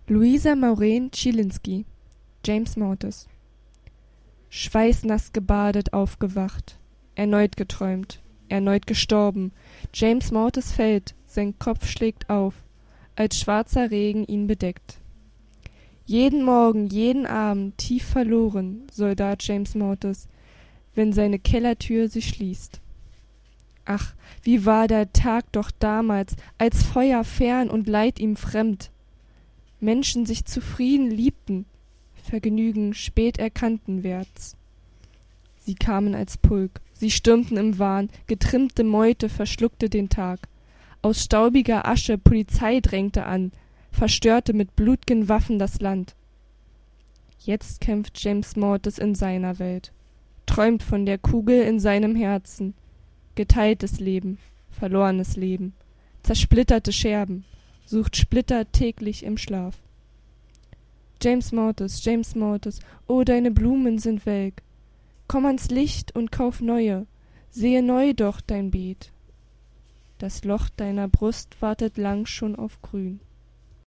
Louisa Maureen Cielinski, James Mortis. Schweißnass gebadet, aufgewacht, erneut geträumt, erneut gestorben. James Mortis fällt, sein Kopf schlägt auf, als schwarzer Regen ihn bedeckt. Jeden Morgen, jeden Abend, tief verloren, Soldat James Mortis, wenn seine Kellertür sich schließt. Ach, wie war der Tag doch damals, als Feuer fern und Leid ihm fremd. Menschen sich zufrieden liebten, Vergnügen spät erkannten wärts. Sie kamen als Pulk, sie stürmten im Wahn, getrimmte Meute verschluckte den Tag. Aus staubiger Asche Polizei drängte an, verstörte mit blut'gen Waffen das Land. Jetzt kämpft James Mortis in seiner Welt, träumt von der Kugel in seinem Herzen. Geteiltes Leben, verlorenes Leben, zersplitterte Scherben, sucht Splitter täglich im Schlaf. James Mortis, oh, deine Blumen sind welk. Komm ans Licht und kauf neue, sehe neu doch dein Beet. Das Loch deiner Brust wartet lang schon auf Grün.